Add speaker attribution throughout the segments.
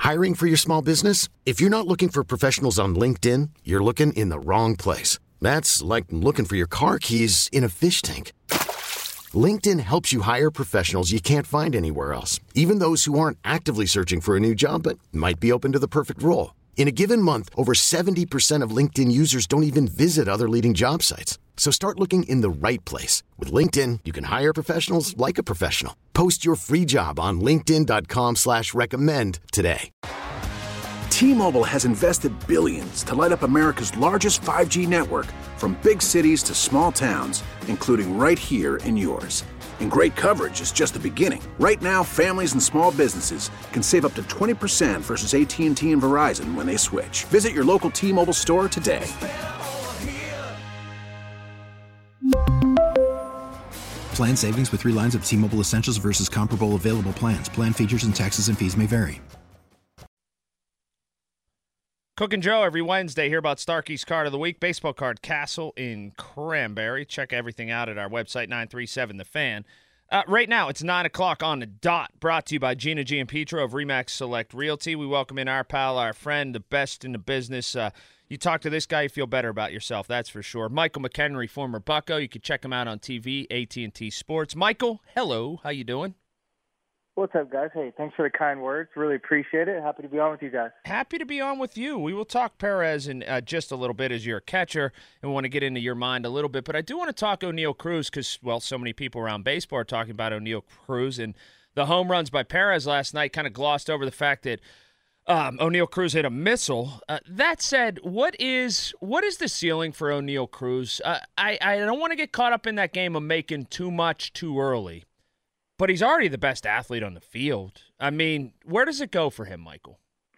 Speaker 1: Hiring for your small business? If you're not looking for professionals on LinkedIn, you're looking in the wrong place. That's like looking for your car keys in a fish tank. LinkedIn helps you hire professionals you can't find anywhere else, even those who aren't actively searching for a new job but might be open to the perfect role. In a given month, over 70% of LinkedIn users don't even visit other leading job sites. So start looking in the right place. With LinkedIn, you can hire professionals like a professional. Post your free job on linkedin.com/recommend today.
Speaker 2: T-Mobile has invested billions to light up America's largest 5G network, from big cities to small towns, including right here in yours. And great coverage is just the beginning. Right now, families and small businesses can save up to 20% versus AT&T and Verizon when they switch. Visit your local T-Mobile store today.
Speaker 3: Plan savings with 3 lines of T-Mobile Essentials versus comparable available plans. Plan features and taxes and fees may vary.
Speaker 4: Cook and Joe every Wednesday. Hear about Starkey's Card of the Week, Baseball Card Castle in Cranberry. Check everything out at our website, 937 The Fan. Right now, it's 9 o'clock on the dot, brought to you by Gina G. and Petro of RE/MAX Select Realty. We welcome in our pal, our friend, the best in the business. You talk to this guy, you feel better about yourself, that's for sure. Michael McHenry, former Bucco. You can check him out on TV, AT&T Sports. Michael, hello. How you doing?
Speaker 5: What's up, guys? Hey, thanks for the kind words. Really appreciate it. Happy to be on with you guys.
Speaker 4: Happy to be on with you. We will talk Perez in just a little bit as you're a catcher, and we want to get into your mind a little bit. But I do want to talk O'Neal Cruz because, well, so many people around baseball are talking about O'Neal Cruz. And the home runs by Perez last night kind of glossed over the fact that O'Neal Cruz hit a missile. That said, what is the ceiling for O'Neal Cruz? I don't want to get caught up in that game of making too much too early. But he's already the best athlete on the field. I mean, where does it go for him, Michael?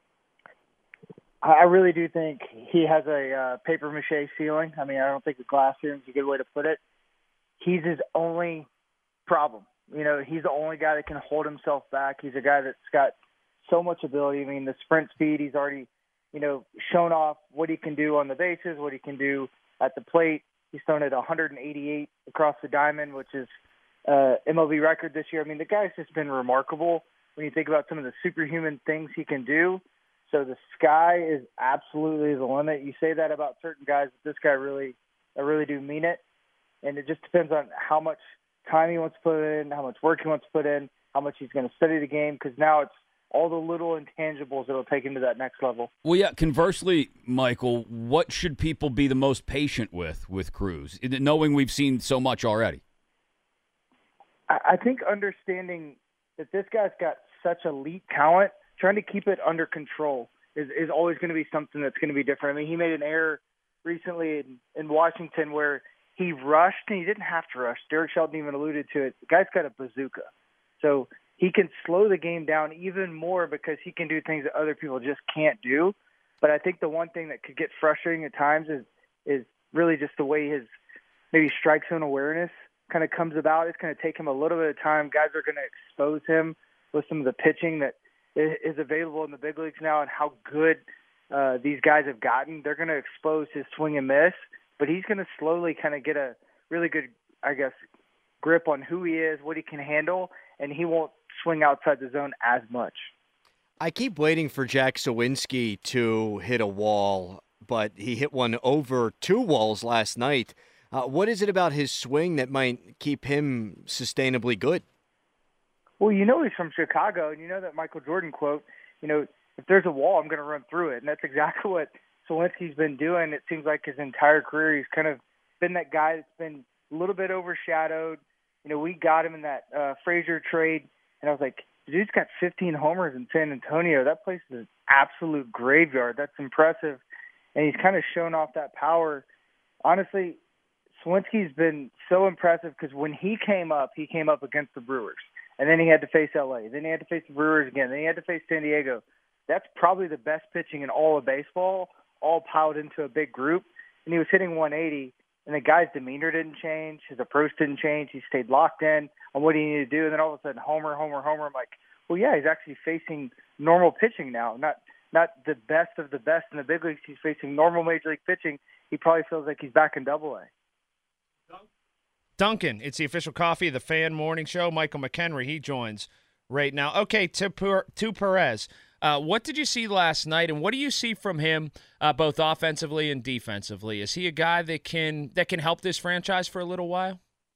Speaker 5: I really do think he has a papier-mâché ceiling. I mean, I don't think the glass ceiling is a good way to put it. He's his only problem. You know, he's the only guy that can hold himself back. He's a guy that's got so much ability. I mean, the sprint speed, he's already, shown off what he can do on the bases, what he can do at the plate. He's thrown at 188 across the diamond, which is MLB record this year. I mean, the guy's just been remarkable when you think about some of the superhuman things he can do. So the sky is absolutely the limit. You say that about certain guys, but this guy I really do mean it. And it just depends on how much time he wants to put in, how much work he wants to put in, how much he's going to study the game, because now it's all the little intangibles that will take him to that next level.
Speaker 6: Well, yeah, conversely, Michael, what should people be the most patient with Cruz, knowing we've seen so much already?
Speaker 5: I think understanding that this guy's got such elite talent, trying to keep it under control is always going to be something that's going to be different. I mean, he made an error recently in Washington where he rushed, and he didn't have to rush. Derek Shelton even alluded to it. The guy's got a bazooka. So he can slow the game down even more because he can do things that other people just can't do. But I think the one thing that could get frustrating at times is really just the way his maybe strike zone awareness kind of comes about. It's going to take him a little bit of time. Guys are going to expose him with some of the pitching that is available in the big leagues now and how good these guys have gotten. They're going to expose his swing and miss, but he's going to slowly kind of get a really good, grip on who he is, what he can handle, and he won't swing outside the zone as much.
Speaker 7: I keep waiting for Jack Sawinski to hit a wall, but he hit one over 2 walls last night. What is it about his swing that might keep him sustainably good?
Speaker 5: Well, he's from Chicago, and that Michael Jordan quote, if there's a wall, I'm going to run through it. And that's exactly what Sawinski's been doing. It seems like his entire career, he's kind of been that guy that's been a little bit overshadowed. We got him in that Frazier trade, and I was like, the dude's got 15 homers in San Antonio. That place is an absolute graveyard. That's impressive. And he's kind of shown off that power. Honestly, Sawinski's been so impressive because when he came up against the Brewers. And then he had to face L.A. Then he had to face the Brewers again. Then he had to face San Diego. That's probably the best pitching in all of baseball, all piled into a big group. And he was hitting 180, and the guy's demeanor didn't change. His approach didn't change. He stayed locked in on what he needed to do. And then all of a sudden, homer. I'm like, well, yeah, he's actually facing normal pitching now, not the best of the best in the big leagues. He's facing normal major league pitching. He probably feels like he's back in Double-A.
Speaker 4: Duncan, it's the official coffee of the Fan Morning Show. Michael McHenry, he joins right now. Okay, to Perez. What did you see last night, and what do you see from him both offensively and defensively? Is he a guy that can help this franchise for a little while?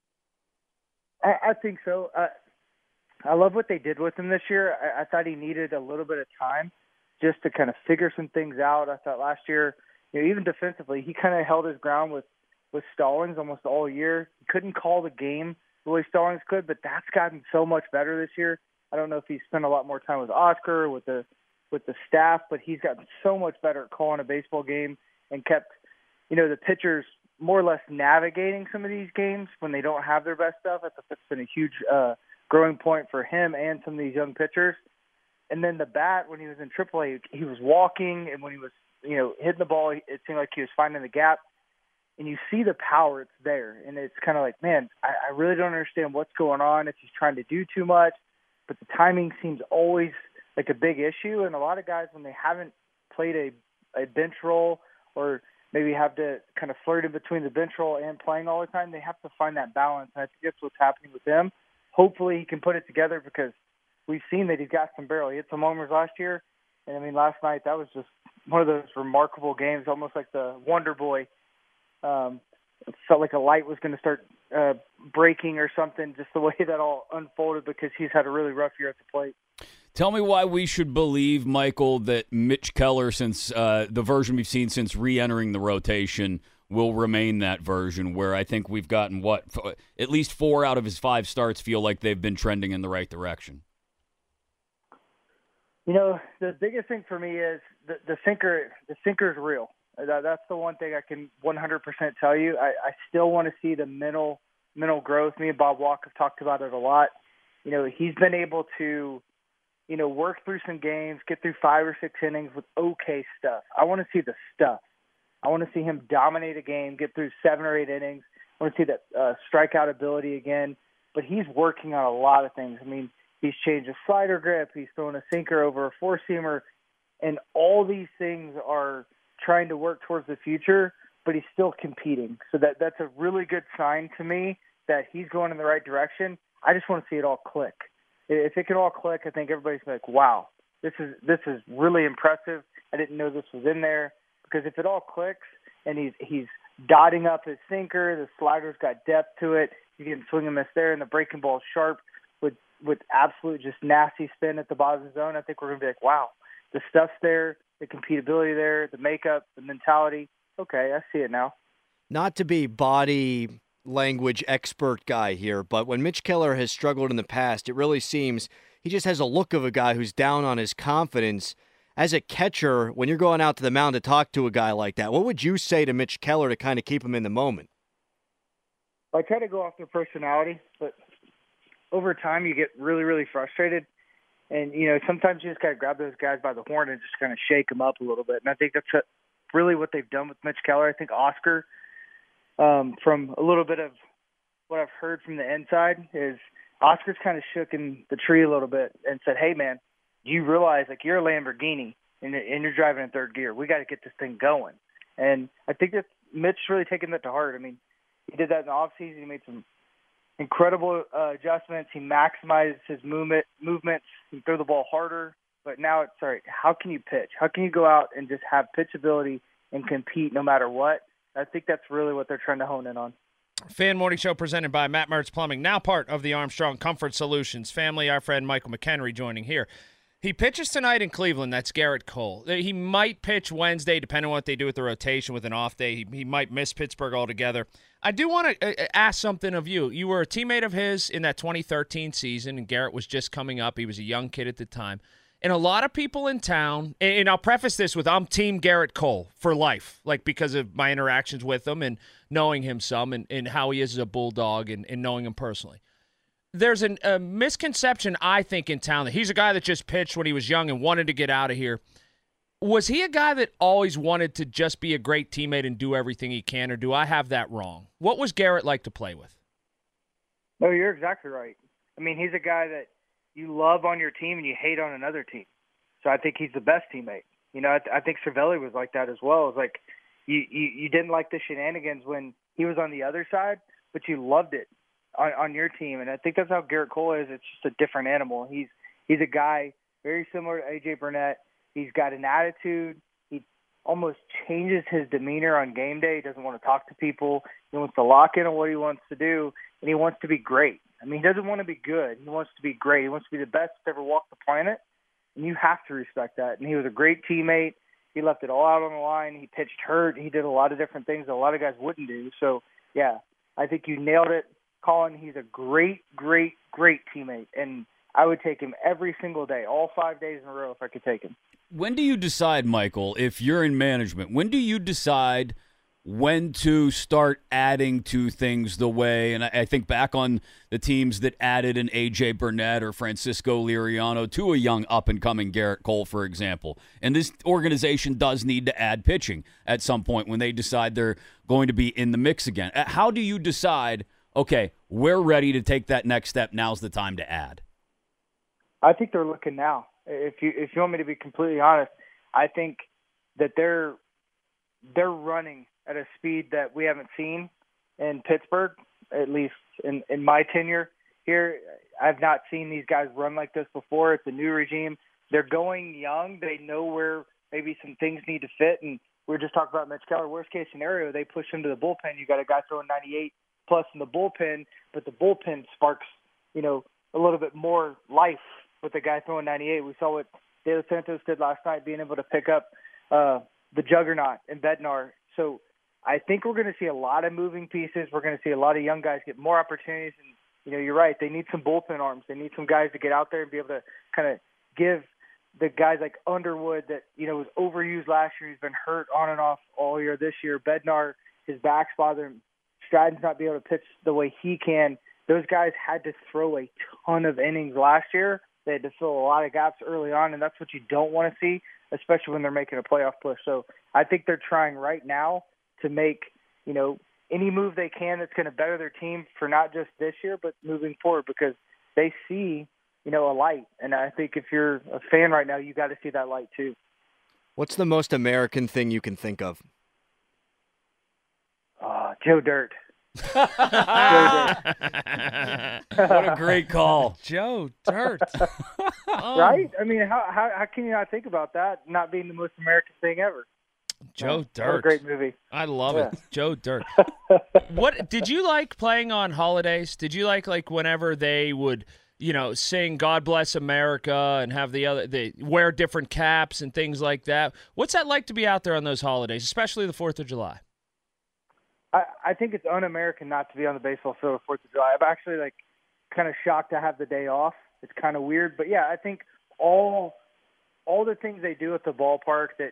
Speaker 5: I think so. I love what they did with him this year. I thought he needed a little bit of time just to kind of figure some things out. I thought last year, even defensively, he kind of held his ground with Stallings almost all year. He couldn't call the game the way Stallings could, but that's gotten so much better this year. I don't know if he spent a lot more time with Oscar, with the staff, but he's gotten so much better at calling a baseball game and kept, the pitchers more or less navigating some of these games when they don't have their best stuff. I thought that's been a huge growing point for him and some of these young pitchers. And then the bat, when he was in AAA, he was walking, and when he was, hitting the ball, it seemed like he was finding the gap. And you see the power, it's there. And it's kind of like, man, I really don't understand what's going on, if he's trying to do too much. But the timing seems always like a big issue. And a lot of guys, when they haven't played a bench role, or maybe have to kind of flirt in between the bench role and playing all the time, they have to find that balance. And I think that's what's happening with him. Hopefully he can put it together, because we've seen that he's got some barrel. He hit some homers last year. And, last night, that was just one of those remarkable games, almost like the Wonder Boy. It felt like a light was going to start breaking or something, just the way that all unfolded, because he's had a really rough year at the plate.
Speaker 6: Tell me why we should believe, Michael, that Mitch Keller, since the version we've seen since re-entering the rotation, will remain that version, where I think we've gotten, at least 4 out of his 5 starts feel like they've been trending in the right direction.
Speaker 5: The biggest thing for me is the sinker. The sinker's real. That's the one thing I can 100% tell you. I still want to see the mental growth. Me and Bob Walk have talked about it a lot. He's been able to, work through some games, get through 5 or 6 innings with okay stuff. I want to see the stuff. I want to see him dominate a game, get through 7 or 8 innings. I want to see that strikeout ability again. But he's working on a lot of things. He's changed his slider grip. He's throwing a sinker over a 4-seamer. And all these things are trying to work towards the future, but he's still competing. So that's a really good sign to me that he's going in the right direction. I just want to see it all click. If it can all click, I think everybody's like, wow, this is really impressive. I didn't know this was in there. Because if it all clicks and he's dotting up his sinker, the slider's got depth to it, you can swing and miss there, and the breaking ball's sharp with absolute just nasty spin at the bottom of the zone, I think we're going to be like, wow, the stuff's there, the competibility there, the makeup, the mentality. Okay, I see it now.
Speaker 7: Not to be body language expert guy here, but when Mitch Keller has struggled in the past, it really seems he just has a look of a guy who's down on his confidence. As a catcher, when you're going out to the mound to talk to a guy like that, what would you say to Mitch Keller to kind of keep him in the moment?
Speaker 5: I try to go off their personality, but over time you get really, really frustrated. And, sometimes you just got to grab those guys by the horn and just kind of shake them up a little bit. And I think that's really what they've done with Mitch Keller. I think Oscar, from a little bit of what I've heard from the inside, is Oscar's kind of shook in the tree a little bit and said, hey, man, you realize, you're a Lamborghini and you're driving in 3rd gear. We got to get this thing going. And I think that Mitch's really taken that to heart. He did that in the offseason. He made some incredible adjustments. He maximized his movements. He threw the ball harder. But now it's, all right, how can you pitch? How can you go out and just have pitchability and compete no matter what? I think that's really what they're trying to hone in on.
Speaker 4: Fan Morning Show presented by Matt Mertz Plumbing, now part of the Armstrong Comfort Solutions family. Our friend Michael McHenry joining here. He pitches tonight in Cleveland. That's Garrett Cole. He might pitch Wednesday, depending on what they do with the rotation with an off day. He might miss Pittsburgh altogether. I do want to ask something of you. You were a teammate of his in that 2013 season, and Garrett was just coming up. He was a young kid at the time. And a lot of people in town, and I'll preface this with I'm Team Garrett Cole for life, because of my interactions with him and knowing him some and how he is as a Bulldog and knowing him personally. There's a misconception, I think, in town that he's a guy that just pitched when he was young and wanted to get out of here. Was he a guy that always wanted to just be a great teammate and do everything he can, or do I have that wrong? What was Garrett like to play with?
Speaker 5: No, you're exactly right. He's a guy that you love on your team and you hate on another team. So I think he's the best teammate. I think Cervelli was like that as well. It's like you didn't like the shenanigans when he was on the other side, but you loved it on your team. And I think that's how Garrett Cole is. It's just a different animal. He's a guy very similar to A.J. Burnett. He's got an attitude. He almost changes his demeanor on game day. He doesn't want to talk to people. He wants to lock in on what he wants to do, and he wants to be great. I mean, he doesn't want to be good. He wants to be great. He wants to be the best to ever walk the planet, and you have to respect that. And he was a great teammate. He left it all out on the line. He pitched hurt. He did a lot of different things that a lot of guys wouldn't do. So, yeah, I think you nailed it, Colin. He's a great, great, great teammate, and I would take him every single day, all 5 days in a row if I could take him.
Speaker 6: When do you decide, Michael, if you're in management, when do you decide when to start adding to things the way, and I think back on the teams that added an A.J. Burnett or Francisco Liriano to a young up-and-coming Garrett Cole, for example. And this organization does need to add pitching at some point when they decide they're going to be in the mix again. How do you decide, okay, we're ready to take that next step, now's the time to add?
Speaker 5: I think they're looking now. If you want me to be completely honest, I think that they're running at a speed that we haven't seen in Pittsburgh, at least in my tenure here. I've not seen these guys run like this before. It's a new regime. They're going young. They know where maybe some things need to fit. And we were just talking about Mitch Keller. Worst case scenario, they push him to the bullpen. You got a guy throwing 98 plus in the bullpen, but the bullpen sparks, a little bit more life with the guy throwing 98. We saw what De Los Santos did last night, being able to pick up the juggernaut in Bednar. So I think we're going to see a lot of moving pieces. We're going to see a lot of young guys get more opportunities. And, you're right. They need some bullpen arms. They need some guys to get out there and be able to kind of give the guys like Underwood that, was overused last year. He's been hurt on and off all year this year. Bednar, his back's bothering him. Stratton's not be able to pitch the way he can. Those guys had to throw a ton of innings last year. They had to fill a lot of gaps early on, and that's what you don't want to see, especially when they're making a playoff push. So I think they're trying right now to make, any move they can that's going to better their team for not just this year, but moving forward, because they see, a light. And I think if you're a fan right now, you got to see that light too.
Speaker 7: What's the most American thing you can think of?
Speaker 5: Joe Dirt.
Speaker 6: What a great call.
Speaker 4: Joe Dirt.
Speaker 5: Right? I mean, how can you not think about that not being the most American thing ever?
Speaker 4: Joe Dirt.
Speaker 5: What a great movie.
Speaker 4: I love it. Joe Dirt. What did you like playing on holidays? Did you like whenever they would, sing God Bless America and have they wear different caps and things like that? What's that like to be out there on those holidays, especially the 4th of July?
Speaker 5: I think it's un-American not to be on the baseball field on 4th of July. I'm actually kind of shocked to have the day off. It's kind of weird, but yeah, I think all the things they do at the ballpark that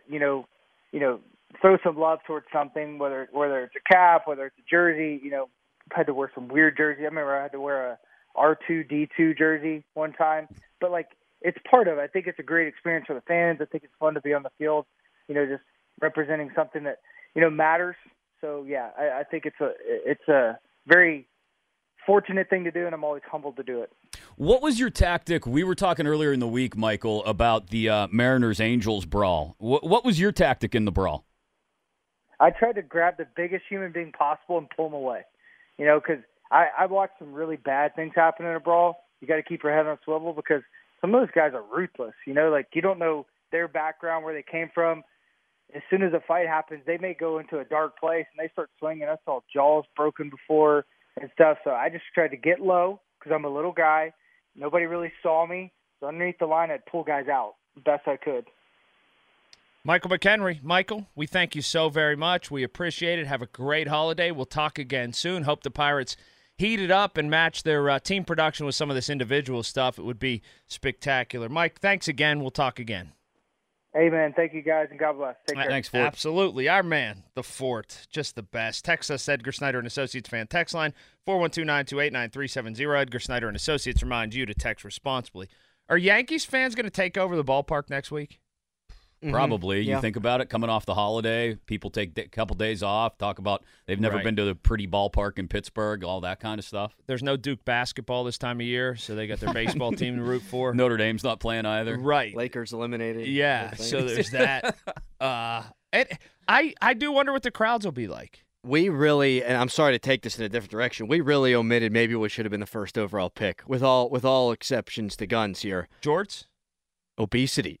Speaker 5: throw some love towards something, whether it's a cap, whether it's a jersey. I had to wear some weird jersey. I remember I had to wear a R2-D2 jersey one time, but it's part of it. I think it's a great experience for the fans. I think it's fun to be on the field, just representing something that matters. So yeah, I think it's a very fortunate thing to do, and I'm always humbled to do it.
Speaker 6: What was your tactic? We were talking earlier in the week, Michael, about the Mariners-Angels brawl. What was your tactic in the brawl?
Speaker 5: I tried to grab the biggest human being possible and pull him away. Because I watched some really bad things happen in a brawl. You got to keep your head on a swivel because some of those guys are ruthless. You don't know their background, where they came from. As soon as a fight happens, they may go into a dark place and they start swinging. I saw jaws broken before and stuff. So I just tried to get low because I'm a little guy. Nobody really saw me. So underneath the line, I'd pull guys out the best I could.
Speaker 4: Michael McHenry. Michael, we thank you so very much. We appreciate it. Have a great holiday. We'll talk again soon. Hope the Pirates heat it up and match their team production with some of this individual stuff. It would be spectacular. Mike, thanks again. We'll talk again.
Speaker 5: Hey, man, thank you guys, and God bless. Take care.
Speaker 6: Thanks, Fort.
Speaker 4: Absolutely. Our man, the Fort, just the best. Text us, Edgar Snyder and Associates fan text line, 412-928-9370. Edgar Snyder and Associates remind you to text responsibly. Are Yankees fans going to take over the ballpark next week?
Speaker 6: Probably.
Speaker 7: Yeah.
Speaker 6: You think about it, coming off the holiday, people take a couple days off, talk about they've never been to the pretty ballpark in Pittsburgh, all that kind of stuff.
Speaker 4: There's no Duke basketball this time of year, so they got their baseball team to root for.
Speaker 6: Notre Dame's not playing either.
Speaker 4: Right.
Speaker 7: Lakers eliminated.
Speaker 4: Yeah, so there's that. And I do wonder what the crowds will be like.
Speaker 7: We really, and I'm sorry to take this in a different direction, we really omitted maybe what should have been the first overall pick, with all exceptions to guns here.
Speaker 4: Jorts?
Speaker 7: Obesity.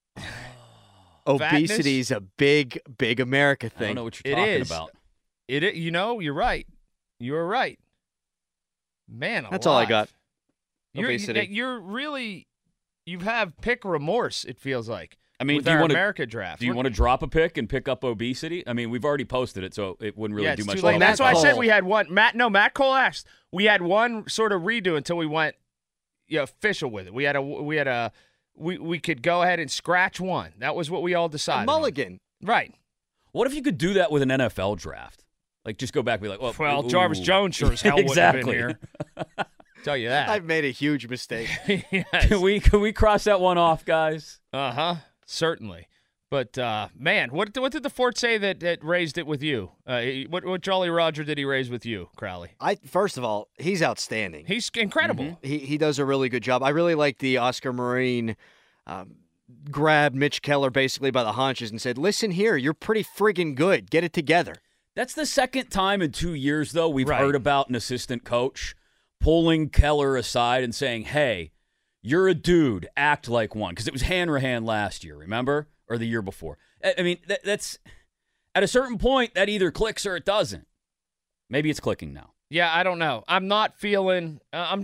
Speaker 7: Obesity is a big, big America thing.
Speaker 6: I don't know what you're talking about.
Speaker 4: You're right. You're right. Man,
Speaker 7: that's all I got.
Speaker 4: Obesity. You have pick remorse, it feels like.
Speaker 6: I mean,
Speaker 4: with our America draft.
Speaker 6: Do you want to drop a pick and pick up obesity? I mean, we've already posted it, so it wouldn't really do much.
Speaker 4: That's why I said we had one. Matt Cole asked. We had one sort of redo until we went official with it. We could go ahead and scratch one. That was what we all decided.
Speaker 7: A mulligan.
Speaker 4: On. Right.
Speaker 6: What if you could do that with an NFL draft? Like, just go back and be like, well,
Speaker 4: Jarvis Jones sure as hell
Speaker 6: exactly.
Speaker 4: wouldn't have been here. Tell you that.
Speaker 7: I've made a huge mistake.
Speaker 4: Yes.
Speaker 6: Can we cross that one off, guys?
Speaker 4: Certainly. But, man, what did the fort say that raised it with you? What Jolly Roger did he raise with you, Crowley?
Speaker 7: First of all, he's outstanding.
Speaker 4: He's incredible.
Speaker 7: Mm-hmm. He does a really good job. I really like the Oscar Marine grabbed Mitch Keller basically by the haunches and said, listen here, you're pretty friggin' good. Get it together.
Speaker 6: That's the second time in 2 years, though, we've heard about an assistant coach pulling Keller aside and saying, hey, you're a dude, act like one. Because it was Hanrahan last year, remember? Or the year before. I mean, that's at a certain point, that either clicks or it doesn't. Maybe it's clicking now.
Speaker 4: Yeah, I don't know. I'm not feeling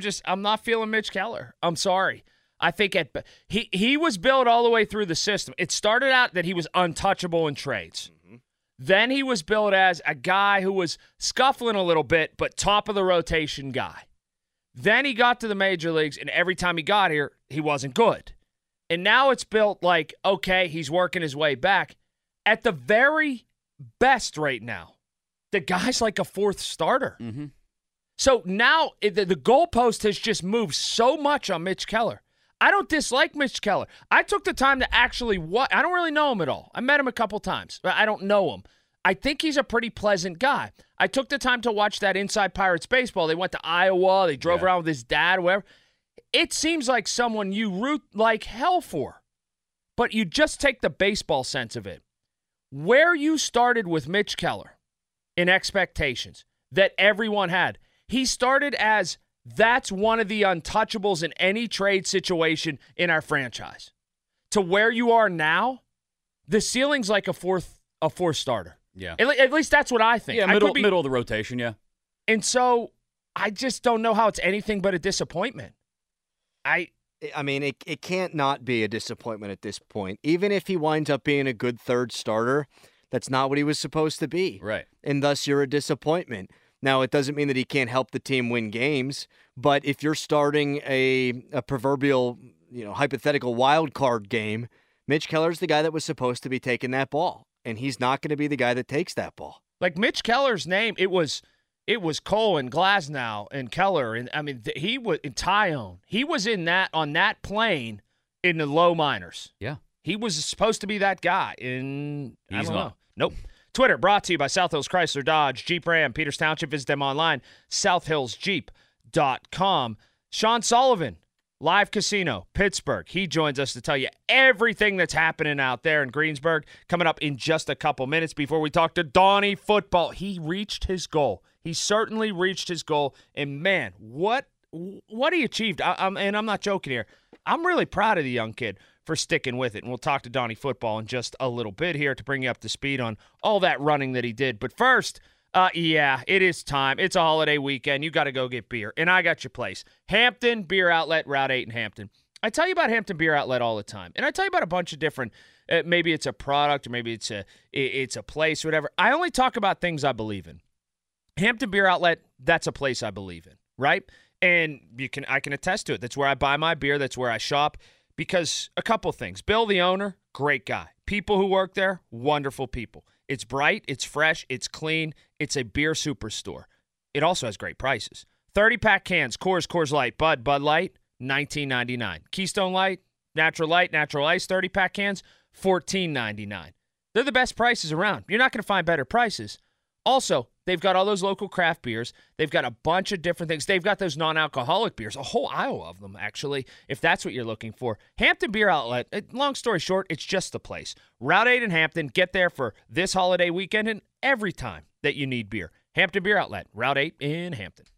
Speaker 4: Mitch Keller. I'm sorry. I think he was built all the way through the system. It started out that he was untouchable in trades. Mm-hmm. Then he was built as a guy who was scuffling a little bit, but top of the rotation guy. Then he got to the major leagues, and every time he got here, he wasn't good. And now it's built like, okay, he's working his way back. At the very best right now, the guy's like a fourth starter.
Speaker 6: Mm-hmm.
Speaker 4: So now the goalpost has just moved so much on Mitch Keller. I don't dislike Mitch Keller. I took the time to actually I don't really know him at all. I met him a couple times, but I don't know him. I think he's a pretty pleasant guy. I took the time to watch that Inside Pirates Baseball. They went to Iowa. They drove around with his dad, whatever. It seems like someone you root like hell for, but you just take the baseball sense of it. Where you started with Mitch Keller in expectations that everyone had, he started as that's one of the untouchables in any trade situation in our franchise. To where you are now, the ceiling's like a fourth starter.
Speaker 6: Yeah.
Speaker 4: At least that's what I think.
Speaker 6: Yeah, middle of the rotation, yeah.
Speaker 4: And so I just don't know how it's anything but a disappointment.
Speaker 7: I mean, it can't not be a disappointment at this point. Even if he winds up being a good third starter, that's not what he was supposed to be.
Speaker 6: Right.
Speaker 7: And thus you're a disappointment. Now, it doesn't mean that he can't help the team win games, but if you're starting a proverbial, hypothetical wild card game, Mitch Keller's the guy that was supposed to be taking that ball, and he's not going to be the guy that takes that ball.
Speaker 4: Like Mitch Keller's name, it was Cole and Glasnow and Keller, and I mean he was in Tyone. He was on that plane in the low minors.
Speaker 6: Yeah,
Speaker 4: he was supposed to be that guy.
Speaker 6: He's
Speaker 4: I don't
Speaker 6: not.
Speaker 4: know. Nope. Twitter brought to you by South Hills Chrysler Dodge Jeep Ram Peters Township. Visit them online, southhillsjeep.com. Sean Sullivan, Live Casino, Pittsburgh. He joins us to tell you everything that's happening out there in Greensburg. Coming up in just a couple minutes before we talk to Donnie Football. He reached his goal. He certainly reached his goal. And, man, what he achieved, and I'm not joking here, I'm really proud of the young kid for sticking with it. And we'll talk to Donnie Football in just a little bit here to bring you up to speed on all that running that he did. But first, it is time. It's a holiday weekend. You got to go get beer. And I got your place. Hampton Beer Outlet, Route 8 in Hampton. I tell you about Hampton Beer Outlet all the time. And I tell you about a bunch of different, maybe it's a product or maybe it's a place or whatever. I only talk about things I believe in. Hampton Beer Outlet, that's a place I believe in, right? And I can attest to it. That's where I buy my beer. That's where I shop. Because a couple things. Bill, the owner, great guy. People who work there, wonderful people. It's bright, it's fresh, it's clean. It's a beer superstore. It also has great prices. 30-pack cans, Coors Light, Bud Light, $19.99. Keystone Light, Natural Ice, 30-pack cans, $14.99. They're the best prices around. You're not going to find better prices. Also, they've got all those local craft beers. They've got a bunch of different things. They've got those non-alcoholic beers, a whole aisle of them, actually, if that's what you're looking for. Hampton Beer Outlet, long story short, it's just the place. Route 8 in Hampton. Get there for this holiday weekend and every time that you need beer. Hampton Beer Outlet, Route 8 in Hampton.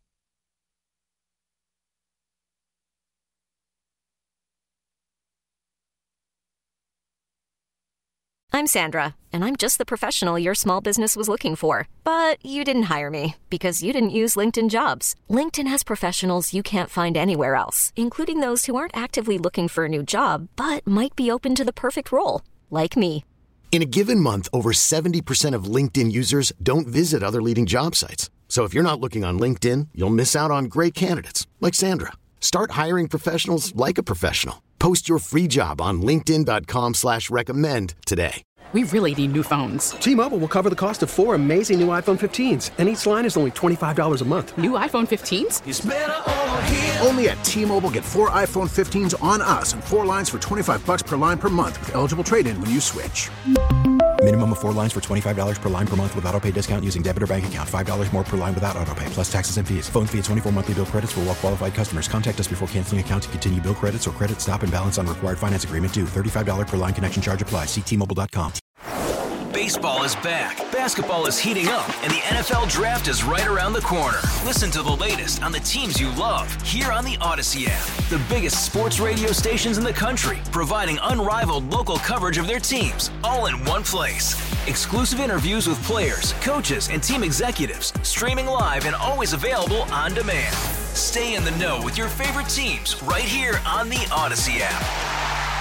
Speaker 8: I'm Sandra, and I'm just the professional your small business was looking for. But you didn't hire me because you didn't use LinkedIn Jobs. LinkedIn has professionals you can't find anywhere else, including those who aren't actively looking for a new job, but might be open to the perfect role, like me.
Speaker 1: In a given month, over 70% of LinkedIn users don't visit other leading job sites. So if you're not looking on LinkedIn, you'll miss out on great candidates like Sandra. Start hiring professionals like a professional. Post your free job on linkedin.com/recommend today.
Speaker 9: We really need new phones.
Speaker 10: T-Mobile will cover the cost of 4 amazing new iPhone 15s, and each line is only $25 a month.
Speaker 9: New iPhone 15s?
Speaker 2: It's better over here. Only at T-Mobile, get 4 iPhone 15s on us and 4 lines for $25 per line per month with eligible trade-in when you switch.
Speaker 3: Minimum of 4 lines for $25 per line per month with autopay discount using debit or bank account. $5 more per line without autopay, plus taxes and fees. Phone fee at 24 monthly bill credits for well-qualified customers. Contact us before canceling account to continue bill credits or credit stop and balance on required finance agreement due. $35 per line connection charge applies. See T-Mobile.com.
Speaker 11: Baseball is back, basketball is heating up, and the NFL Draft is right around the corner. Listen to the latest on the teams you love here on the Odyssey app. The biggest sports radio stations in the country, providing unrivaled local coverage of their teams, all in one place. Exclusive interviews with players, coaches, and team executives, streaming live and always available on demand. Stay in the know with your favorite teams right here on the Odyssey app.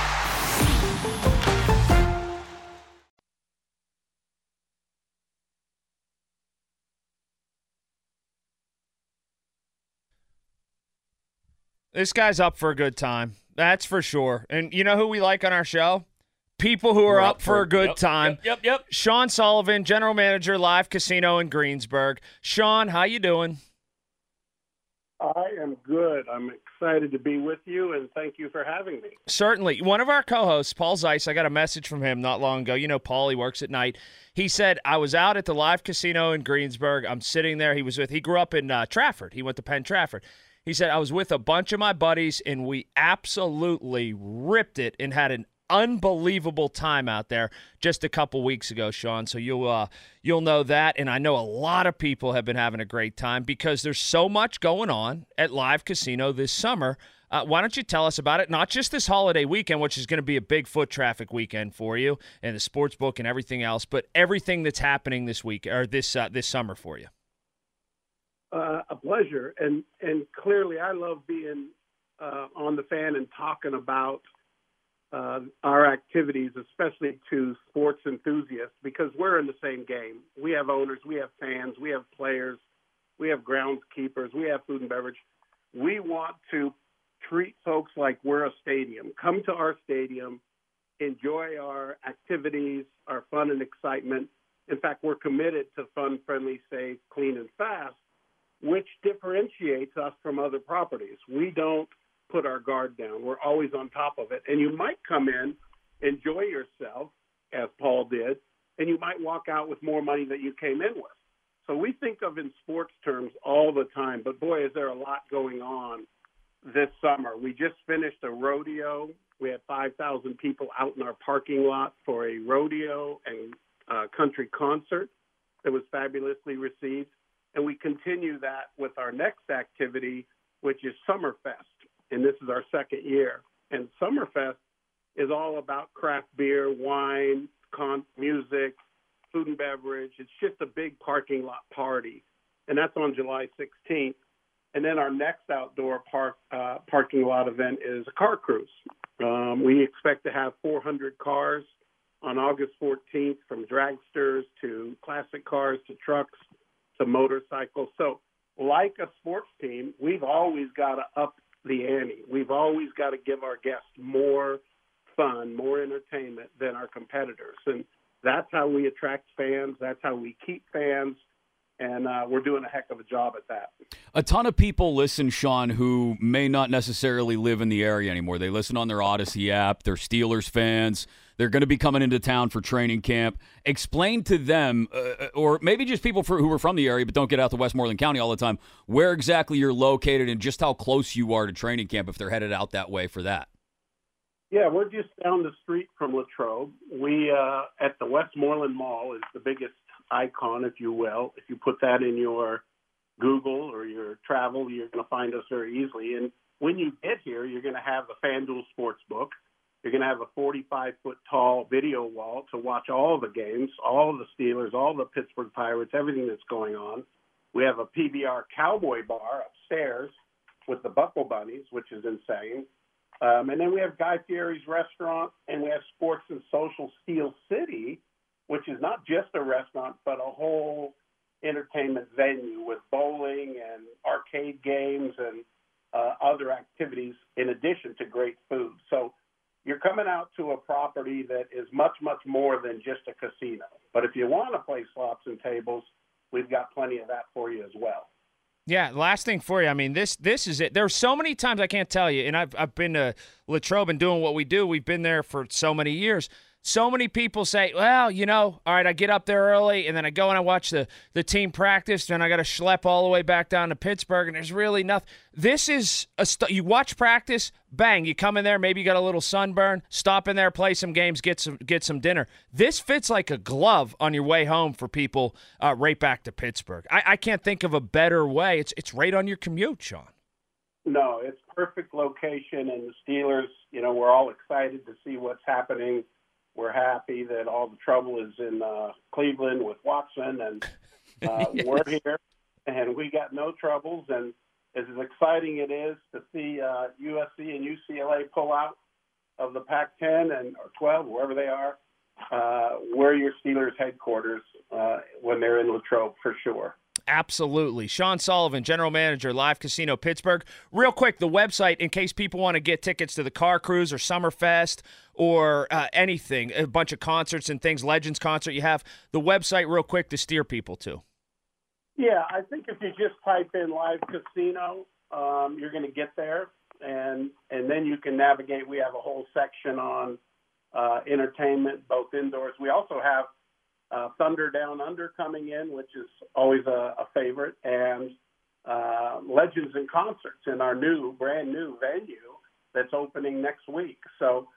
Speaker 4: This guy's up for a good time. That's for sure. And you know who we like on our show? People who are up for a good time.
Speaker 6: Yep.
Speaker 4: Sean Sullivan, General Manager, Live Casino in Greensburg. Sean, how you doing?
Speaker 12: I am good. I'm excited to be with you, and thank you for having me.
Speaker 4: Certainly. One of our co-hosts, Paul Zeiss, I got a message from him not long ago. You know Paul, he works at night. He said, I was out at the Live Casino in Greensburg. I'm sitting there. He grew up in Trafford. He went to Penn Trafford. He said, I was with a bunch of my buddies, and we absolutely ripped it and had an unbelievable time out there just a couple weeks ago, Sean. So you'll know that, and I know a lot of people have been having a great time because there's so much going on at Live Casino this summer. Why don't you tell us about it? Not just this holiday weekend, which is going to be a big foot traffic weekend for you, and the sports book and everything else, but everything that's happening this week or this summer for you.
Speaker 12: A pleasure, and clearly I love being on the fan and talking about our activities, especially to sports enthusiasts, because we're in the same game. We have owners, we have fans, we have players, we have groundskeepers, we have food and beverage. We want to treat folks like we're a stadium. Come to our stadium, enjoy our activities, our fun and excitement. In fact, we're committed to fun, friendly, safe, clean, and fast, which differentiates us from other properties. We don't put our guard down. We're always on top of it. And you might come in, enjoy yourself, as Paul did, and you might walk out with more money than you came in with. So we think of in sports terms all the time, but boy, is there a lot going on this summer. We just finished a rodeo. We had 5,000 people out in our parking lot for a rodeo and country concert that was fabulously received. And we continue that with our next activity, which is Summerfest. And this is our second year. And Summerfest is all about craft beer, wine, music, food and beverage. It's just a big parking lot party. And that's on July 16th. And then our next outdoor parking lot event is a car cruise. We expect to have 400 cars on August 14th, from dragsters to classic cars to trucks to motorcycles. So like a sports team, we've always got to up the ante. We've always got to give our guests more fun, more entertainment than our competitors. And that's how we attract fans. That's how we keep fans. And we're doing a heck of a job at that.
Speaker 6: A ton of people listen, Sean, who may not necessarily live in the area anymore. They listen on their Odyssey app. They're Steelers fans. They're going to be coming into town for training camp. Explain to them, or maybe just people who are from the area but don't get out to Westmoreland County all the time, where exactly you're located and just how close you are to training camp if they're headed out that way for that.
Speaker 12: Yeah, we're just down the street from Latrobe. We, at the Westmoreland Mall, is the biggest icon, if you will. If you put that in your Google or your travel, you're going to find us very easily. And when you get here, you're going to have the FanDuel Sportsbook. You're going to have a 45-foot tall video wall to watch all the games, all the Steelers, all the Pittsburgh Pirates, everything that's going on. We have a PBR Cowboy bar upstairs with the Buckle Bunnies, which is insane. And then we have Guy Fieri's restaurant, and we have Sports and Social Steel City, which is not just a restaurant, but a whole entertainment venue with bowling and arcade games and other activities in addition to great food. So you're coming out to a property that is much, much more than just a casino. But if you want to play slots and tables, we've got plenty of that for you as well.
Speaker 4: Yeah, last thing for you. I mean, this is it. There's so many times I can't tell you, and I've been to Latrobe and doing what we do. We've been there for so many years. So many people say, well, all right, I get up there early, and then I go and I watch the team practice, then I got to schlep all the way back down to Pittsburgh, and there's really nothing. This is you watch practice, bang, you come in there, maybe you got a little sunburn, stop in there, play some games, get some dinner. This fits like a glove on your way home for people right back to Pittsburgh. I can't think of a better way. It's right on your commute, Sean.
Speaker 12: No, it's perfect location, and the Steelers, we're all excited to see what's happening. We're happy that all the trouble is in Cleveland with Watson, and
Speaker 4: Yes.
Speaker 12: We're here, and we got no troubles. And as exciting it is to see USC and UCLA pull out of the Pac-10 or 12, wherever they are, we're your Steelers headquarters when they're in Latrobe for sure.
Speaker 4: Absolutely. Sean Sullivan, General Manager, Live Casino Pittsburgh. Real quick, the website, in case people want to get tickets to the Car Cruise or Summerfest or anything, a bunch of concerts and things, Legends concert you have, the website real quick to steer people to.
Speaker 12: Yeah, I think if you just type in Live Casino, you're going to get there, and then you can navigate. We have a whole section on entertainment, both indoors. We also have Thunder Down Under coming in, which is always a favorite, and Legends and Concerts in our brand new venue that's opening next week. So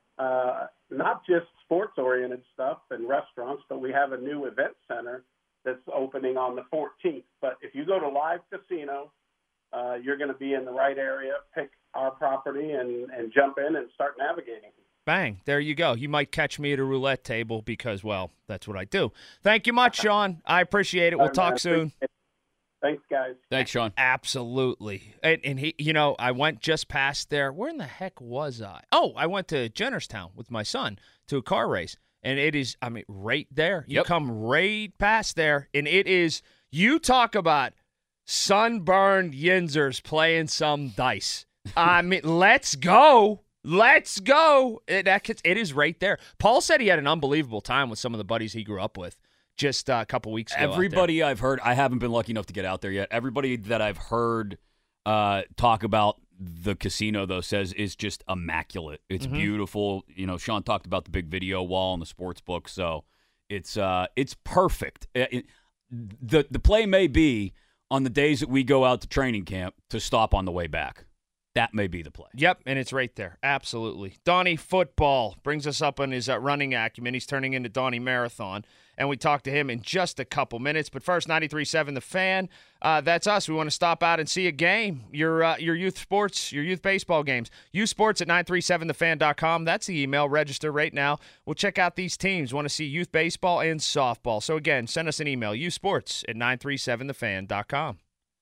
Speaker 12: not just sports-oriented stuff and restaurants, but we have a new event center that's opening on the 14th. But if you go to Live Casino, you're going to be in the right area, pick our property, and jump in and start navigating.
Speaker 4: Bang. There you go. You might catch me at a roulette table because, well, that's what I do. Thank you much, Sean. I appreciate it. We'll talk soon.
Speaker 12: Thanks, guys.
Speaker 6: Thanks, Sean.
Speaker 4: Absolutely. And he, I went just past there. Where in the heck was I? Oh, I went to Jennerstown with my son to a car race. And it is, right there. You come right past there, and it is, you talk about sunburned Yinzers playing some dice. Let's go. Let's go. It is right there. Paul said he had an unbelievable time with some of the buddies he grew up with just a couple weeks ago.
Speaker 6: Everybody I've heard, I haven't been lucky enough to get out there yet. Everybody that I've heard talk about the casino, though, says is just immaculate. It's beautiful. Sean talked about the big video wall and the sports book, so it's perfect. The play may be on the days that we go out to training camp to stop on the way back. That may be the play.
Speaker 4: Yep, and it's right there. Absolutely. Donnie Football brings us up on his running acumen. He's turning into Donnie Marathon, and we talk to him in just a couple minutes. But first, 93.7 The Fan. That's us. We want to stop out and see a game, your youth sports, your youth baseball games. Youth sports at 937thefan.com. That's the email. Register right now. We'll check out these teams. Want to see youth baseball and softball. So, again, send us an email, youthsports at 937thefan.com.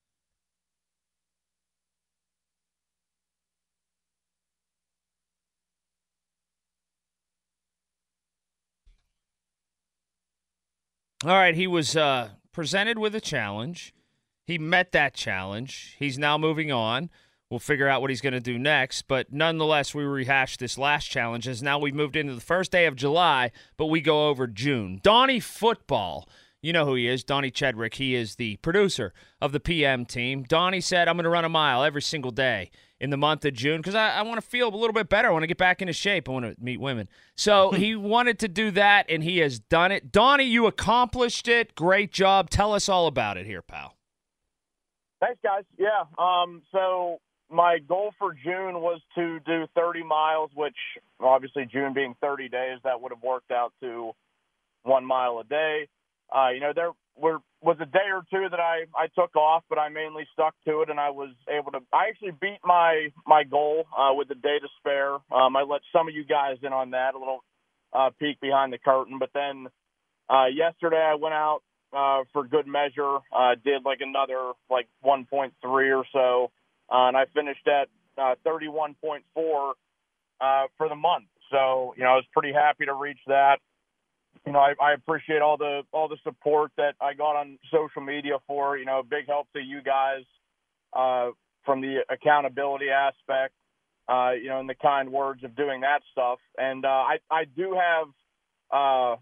Speaker 4: All right, he was presented with a challenge. He met that challenge. He's now moving on. We'll figure out what he's going to do next. But nonetheless, we rehashed this last challenge as now we've moved into the first day of July, but we go over June. Donnie Football. You know who he is, Donnie Chedrick. He is the producer of the PM team. Donnie said, I'm going to run a mile every single day in the month of June because I want to feel a little bit better. I want to get back into shape. I want to meet women. So he wanted to do that, and he has done it. Donnie, you accomplished it. Great job. Tell us all about it here, pal.
Speaker 13: Thanks, guys. Yeah, so my goal for June was to do 30 miles, which obviously June being 30 days, that would have worked out to 1 mile a day. was a day or two that I took off, but I mainly stuck to it, and I was able to. I actually beat my goal with a day to spare. I let some of you guys in on that, a little peek behind the curtain. But then yesterday I went out for good measure, did like another 1.3 or so, and I finished at 31.4 for the month. So I was pretty happy to reach that. I appreciate all the support that I got on social media for, big help to you guys from the accountability aspect, and the kind words of doing that stuff. And I do have a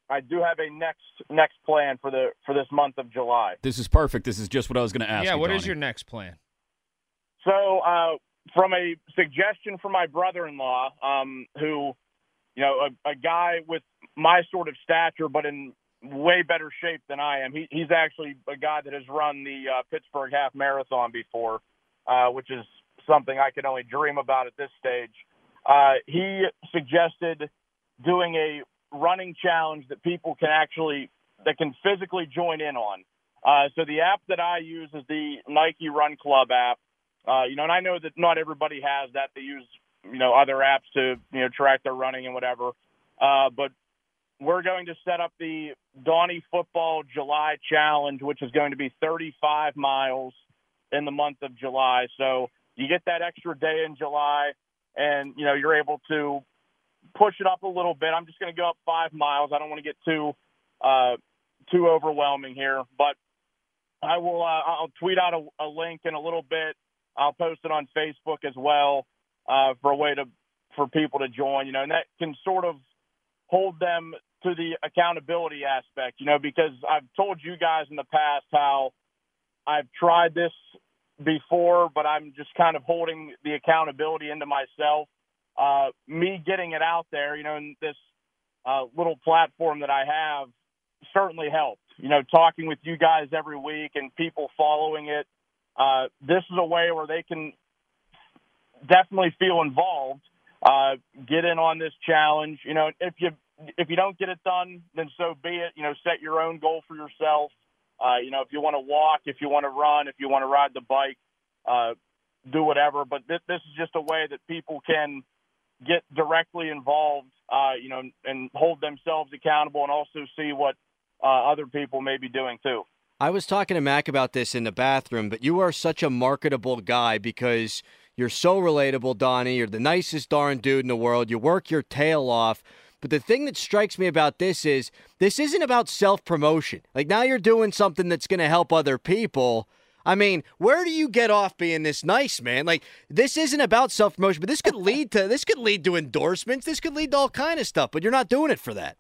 Speaker 13: next plan for this month of July.
Speaker 6: This is perfect. This is just what I was going to ask.
Speaker 4: Yeah,
Speaker 6: you,
Speaker 4: what
Speaker 6: Donnie.
Speaker 4: is your next plan?
Speaker 13: So from a suggestion from my brother-in-law, who a guy with my sort of stature, but in way better shape than I am. He's actually a guy that has run the Pittsburgh Half Marathon before, which is something I could only dream about at this stage. He suggested doing a running challenge that people can physically join in on. So the app that I use is the Nike Run Club app. And I know that not everybody has that. They use other apps to, track their running and whatever. But we're going to set up the Donnie Football July Challenge, which is going to be 35 miles in the month of July. So you get that extra day in July and, you're able to push it up a little bit. I'm just going to go up 5 miles. I don't want to get too overwhelming here, but I will, I'll tweet out a link in a little bit. I'll post it on Facebook as well. For a way for people to join, and that can sort of hold them to the accountability aspect, because I've told you guys in the past how I've tried this before, but I'm just kind of holding the accountability into myself. Me getting it out there, in this little platform that I have certainly helped, talking with you guys every week and people following it. This is a way where they can definitely feel involved, get in on this challenge. If you don't get it done, then so be it. Set your own goal for yourself. If you want to walk, if you want to run, if you want to ride the bike, do whatever. But this is just a way that people can get directly involved, and hold themselves accountable and also see what other people may be doing too.
Speaker 7: I was talking to Mac about this in the bathroom, but you are such a marketable guy because you're so relatable, Donnie. You're the nicest darn dude in the world. You work your tail off. But the thing that strikes me about this isn't about self-promotion. Like, now you're doing something that's going to help other people. I mean, where do you get off being this nice, man? Like, this isn't about self-promotion, but this could lead to endorsements. This could lead to all kind of stuff, but you're not doing it for that.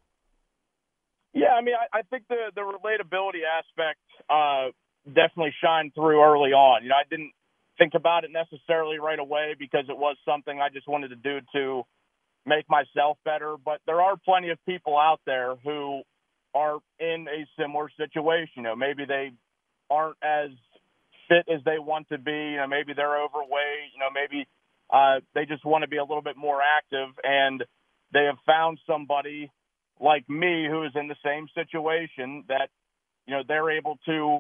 Speaker 13: Yeah, I mean, I think the relatability aspect definitely shined through early on. I didn't think about it necessarily right away because it was something I just wanted to do to make myself better. But there are plenty of people out there who are in a similar situation. Maybe they aren't as fit as they want to be. Maybe they're overweight. Maybe they just want to be a little bit more active, and they have found somebody like me who is in the same situation that, they're able to,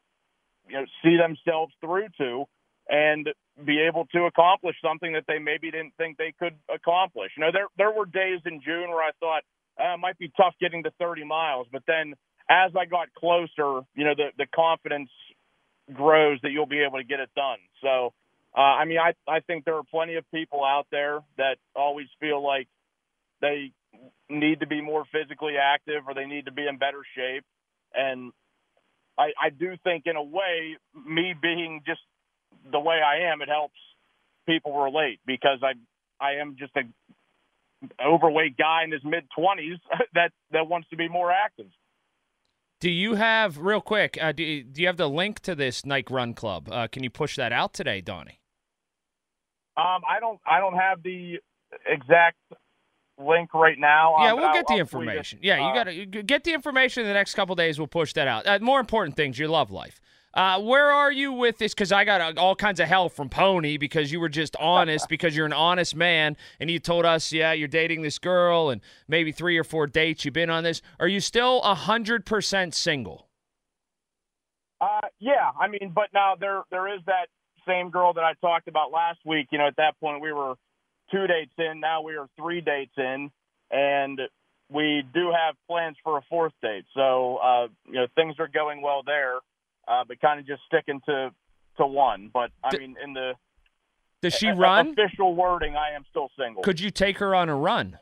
Speaker 13: see themselves through to and be able to accomplish something that they maybe didn't think they could accomplish. There were days in June where I thought it might be tough getting to 30 miles, but then as I got closer, the confidence grows that you'll be able to get it done. So, I think there are plenty of people out there that always feel like they need to be more physically active or they need to be in better shape. And I do think in a way, me being just the way I am, it helps people relate because I am just an overweight guy in his mid-20s that wants to be more active.
Speaker 4: Do you have, real quick, do you have the link to this Nike Run Club? Can you push that out today, Donnie?
Speaker 13: I don't have the exact link right now.
Speaker 4: Yeah, we'll get the information. Yeah, you got to get the information in the next couple of days. We'll push that out. More important things, your love life. Where are you with this? Because I got all kinds of hell from Pony because you were just honest, because you're an honest man, and you told us, yeah, you're dating this girl and maybe 3 or 4 dates. You've been on this. Are you still 100% single?
Speaker 13: Yeah, I mean, but now there is that same girl that I talked about last week. At that point we were 2 dates in. Now we are 3 dates in, and we do have plans for a 4th date. So, things are going well there, but kind of just sticking to one. But, I mean, in the
Speaker 4: does she run?
Speaker 13: Official wording, I am still single.
Speaker 4: Could you take her on a run?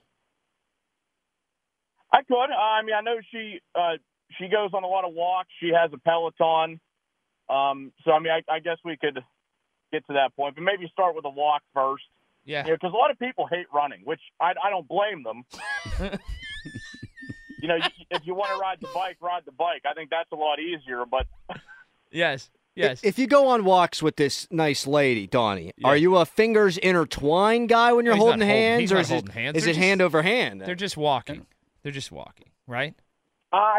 Speaker 13: I could. I mean, I know she goes on a lot of walks. She has a Peloton. So, I mean, I guess we could get to that point, but maybe start with a walk first.
Speaker 4: Yeah.
Speaker 13: Because a lot of people hate running, which I don't blame them. If you want to ride the bike. I think that's a lot easier, but
Speaker 4: Yes.
Speaker 7: If you go on walks with this nice lady, Donnie, are you a fingers intertwined guy when you're holding hands, or is it hand over hand?
Speaker 4: They're just walking. Right?
Speaker 13: I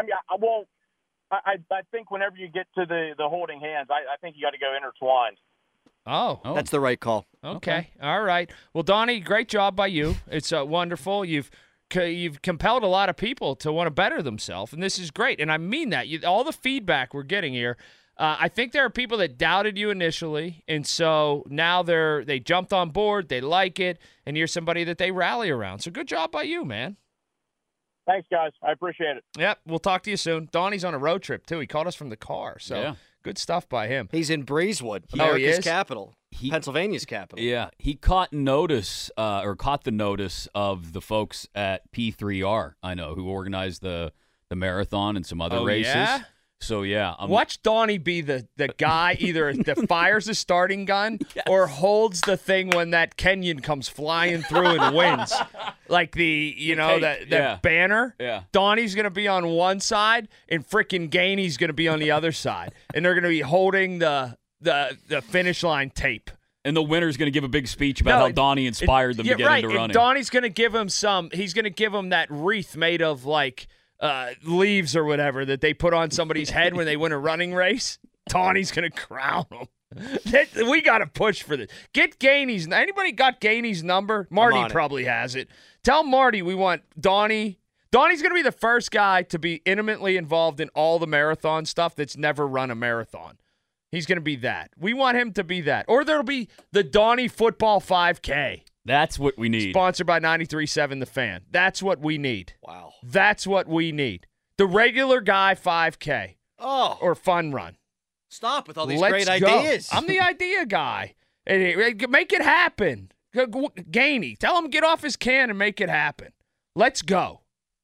Speaker 13: think whenever you get to the holding hands, I think you got to go intertwined.
Speaker 4: Oh.
Speaker 7: That's the right call.
Speaker 4: Okay. All right. Well, Donnie, great job by you. It's wonderful. You've compelled a lot of people to want to better themselves, and this is great. And I mean that. All the feedback we're getting here, I think there are people that doubted you initially, and so now they jumped on board, they like it, and you're somebody that they rally around. So good job by you, man.
Speaker 13: Thanks, guys. I appreciate it.
Speaker 4: Yep. We'll talk to you soon. Donnie's on a road trip, too. He called us from the car, so good stuff by him.
Speaker 7: He's in Breezewood, America's capital. Pennsylvania's capital.
Speaker 6: Yeah, he caught the notice of the folks at P3R, I know, who organized the marathon and some other races.
Speaker 4: Yeah?
Speaker 6: So, yeah.
Speaker 4: Watch Donnie be the guy either that fires the starting gun or holds the thing when that Kenyan comes flying through and wins. Like the banner.
Speaker 6: Yeah.
Speaker 4: Donnie's going to be on one side and frickin' Gainey's going to be on the other side. And they're going to be holding the finish line tape.
Speaker 6: And the winner's going to give a big speech about how Donnie inspired them to get into running.
Speaker 4: And Donnie's going to give him he's going to give him that wreath made of leaves or whatever that they put on somebody's head when they win a running race. Donnie's going to crown them. We got to push for this. Get Gainey's. Anybody got Gainey's number? Marty probably has it. Tell Marty we want Donnie. Donnie's going to be the first guy to be intimately involved in all the marathon stuff that's never run a marathon. He's going to be that. We want him to be that. Or there'll be the Donnie Football 5K.
Speaker 6: That's what we need.
Speaker 4: Sponsored by 93.7 The Fan. That's what we need.
Speaker 7: Wow.
Speaker 4: That's what we need. The regular guy 5K.
Speaker 7: Oh.
Speaker 4: Or fun run.
Speaker 7: Stop with all these
Speaker 4: Let's
Speaker 7: great
Speaker 4: go.
Speaker 7: ideas.
Speaker 4: I'm the idea guy. Make it happen. Gainey, tell him get off his can and make it happen. Let's go.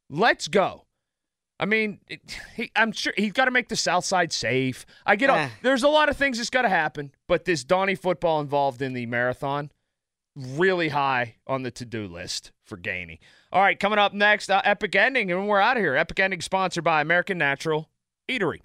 Speaker 4: I mean, I'm sure he's got to make the South Side safe. I get there's a lot of things that's got to happen, but this Donnie Football involved in the marathon, really high on the to-do list for Gainey. All right, coming up next, Epic Ending, and we're out of here. Epic Ending sponsored by American Natural Eatery.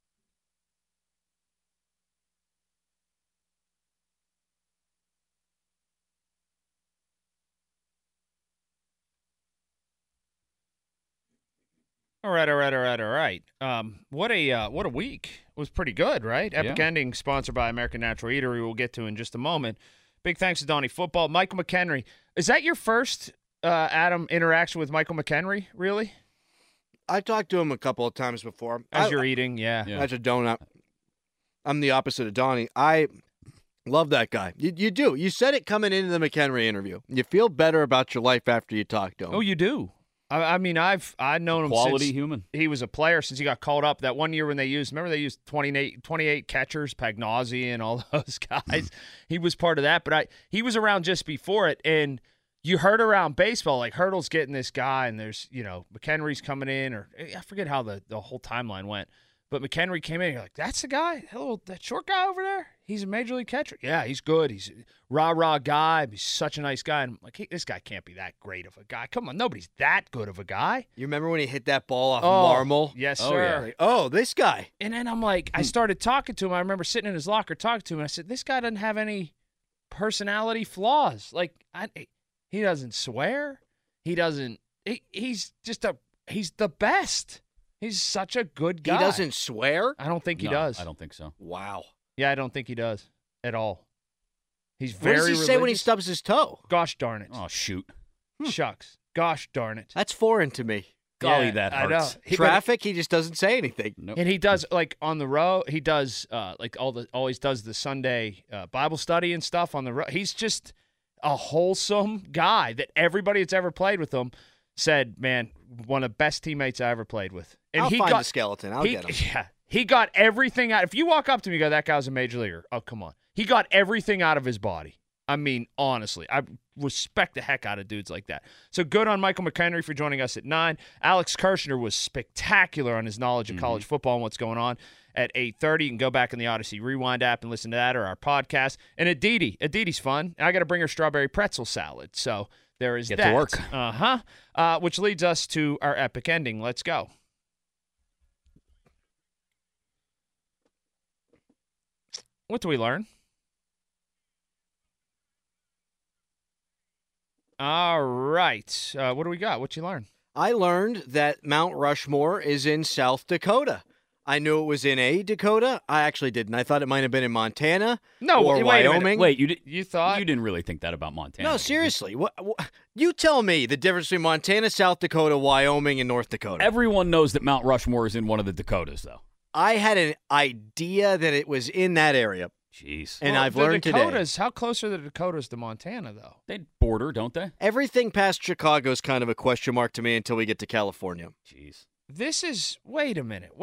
Speaker 4: All right. What a week. It was pretty good, right? Epic Ending, sponsored by American Natural Eatery, we'll get to in just a moment. Big thanks to Donnie Football. Michael McHenry. Is that your first, Adam, interaction with Michael McHenry, really?
Speaker 7: I talked to him a couple of times before.
Speaker 4: As you're eating, yeah.
Speaker 7: As a donut. I'm the opposite of Donnie. I love that guy. You do. You said it coming into the McHenry interview. You feel better about your life after you talk to him.
Speaker 4: Oh, you do. I mean, I've known him
Speaker 6: quality
Speaker 4: since
Speaker 6: human.
Speaker 4: He was a player since he got called up. That one year when they used 28 catchers, Pagnozzi and all those guys. He was part of that, but he was around just before it. And you heard around baseball, like Hurdle's getting this guy, and there's McHenry's coming in, or I forget how the whole timeline went. But McHenry came in, and you're like, that's the guy? That short guy over there? He's a major league catcher. Yeah, he's good. He's a rah-rah guy. He's such a nice guy. And I'm like, this guy can't be that great of a guy. Come on, nobody's that good of a guy.
Speaker 7: You remember when he hit that ball off Marmol?
Speaker 4: Yes, sir.
Speaker 7: Yeah. This guy.
Speaker 4: And then I'm like, I started talking to him. I remember sitting in his locker talking to him, and I said, this guy doesn't have any personality flaws. Like, he doesn't swear. He doesn't – he's the best. He's such a good guy.
Speaker 7: He doesn't swear?
Speaker 4: I don't think he does.
Speaker 6: I don't think so.
Speaker 7: Wow.
Speaker 4: Yeah, I don't think he does at all. He's very
Speaker 7: What does he say when he stubs his toe?
Speaker 4: Gosh darn it.
Speaker 6: Oh, shoot.
Speaker 4: Shucks. Gosh darn it.
Speaker 7: That's foreign to me.
Speaker 6: golly,
Speaker 4: Yeah,
Speaker 6: that
Speaker 4: I know.
Speaker 6: hurts.
Speaker 7: Traffic, he just doesn't say anything.
Speaker 6: Nope.
Speaker 4: And he does, like, on the road, he does, always does the Sunday Bible study and stuff on the road. He's just a wholesome guy that everybody that's ever played with him said, man, one of the best teammates I ever played with. And
Speaker 7: I'll find the skeleton. I'll get him.
Speaker 4: Yeah, he got everything out. If you walk up to me and go, that guy's a major leaguer. Oh, come on. He got everything out of his body. I mean, honestly, I respect the heck out of dudes like that. So good on Michael McHenry for joining us at 9. Alex Kirshner was spectacular on his knowledge of college football and what's going on at 8:30. You can go back in the Odyssey Rewind app and listen to that or our podcast. And Aditi's fun. I got to bring her strawberry pretzel salad. So there is
Speaker 6: Get
Speaker 4: that.
Speaker 6: to work.
Speaker 4: Which leads us to our epic ending. Let's go. What do we learn? All right. What do we got? What you learn?
Speaker 7: I learned that Mount Rushmore is in South Dakota. I knew it was in a Dakota. I actually didn't. I thought it might have been in Montana or Wyoming.
Speaker 6: Wait,
Speaker 4: you thought?
Speaker 6: You didn't really think that about Montana?
Speaker 7: No, seriously. What, you tell me the difference between Montana, South Dakota, Wyoming, and North Dakota.
Speaker 6: Everyone knows that Mount Rushmore is in one of the Dakotas, though.
Speaker 7: I had an idea that it was in that area.
Speaker 6: Jeez.
Speaker 7: And
Speaker 4: Well,
Speaker 7: I've
Speaker 4: the
Speaker 7: learned
Speaker 4: Dakotas,
Speaker 7: today.
Speaker 4: How close are the Dakotas to Montana, though?
Speaker 6: They border, don't they?
Speaker 7: Everything past Chicago is kind of a question mark to me until we get to California.
Speaker 6: Jeez.
Speaker 4: This is wait a minute.